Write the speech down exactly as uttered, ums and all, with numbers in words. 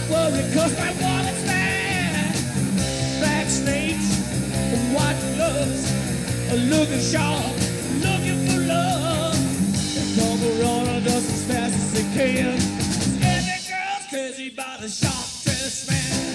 worry, cause my wallet's bad. Black snakes, white gloves, looking sharp, looking for love. They come around just as fast as they can. Every girl's crazy about a sharp-dressed man.